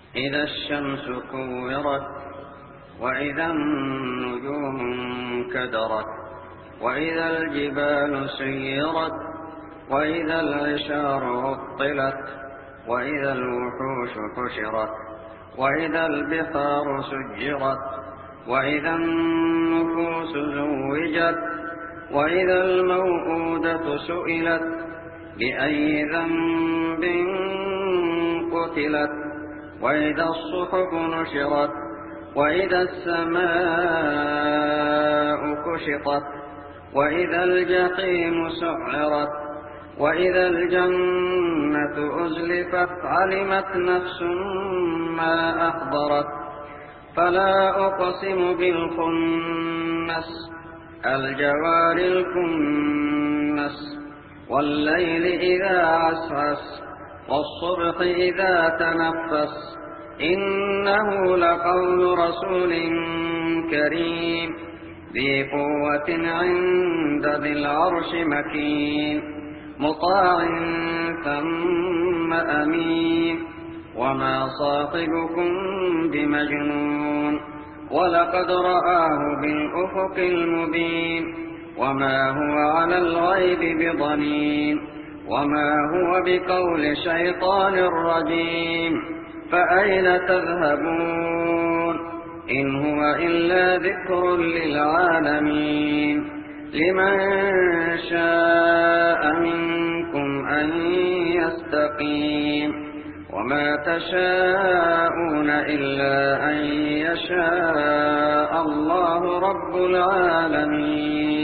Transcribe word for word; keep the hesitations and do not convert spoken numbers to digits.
إذا الشمس كورت وإذا النجوم انكدرت وإذا الجبال سيرت وإذا العشار عطلت وإذا الوحوش حشرت وإذا البحار سجرت وإذا النفوس زوجت وإذا الموءودة سئلت بأي ذنب قتلت وإذا الصحف نشرت وإذا السماء كشطت وإذا الجحيم سعرت وإذا الجنة أزلفت علمت نفس ما أحضرت فلا أقسم بالخنس الجوار الكنس والليل إذا عسعس والصبح إذا تنفس إنه لقول رسول كريم ذي قوة عند ذي العرش مكين مطاع ثم أمين وما صاحبكم بمجنون ولقد رآه بالأفق المبين وما هو على الغيب بضنين وما هو بقول شيطان رجيم فأين تذهبون إن هو إلا ذكر للعالمين لمن شاء منكم أن يستقيم وما تشاءون إلا أن يشاء الله رب العالمين.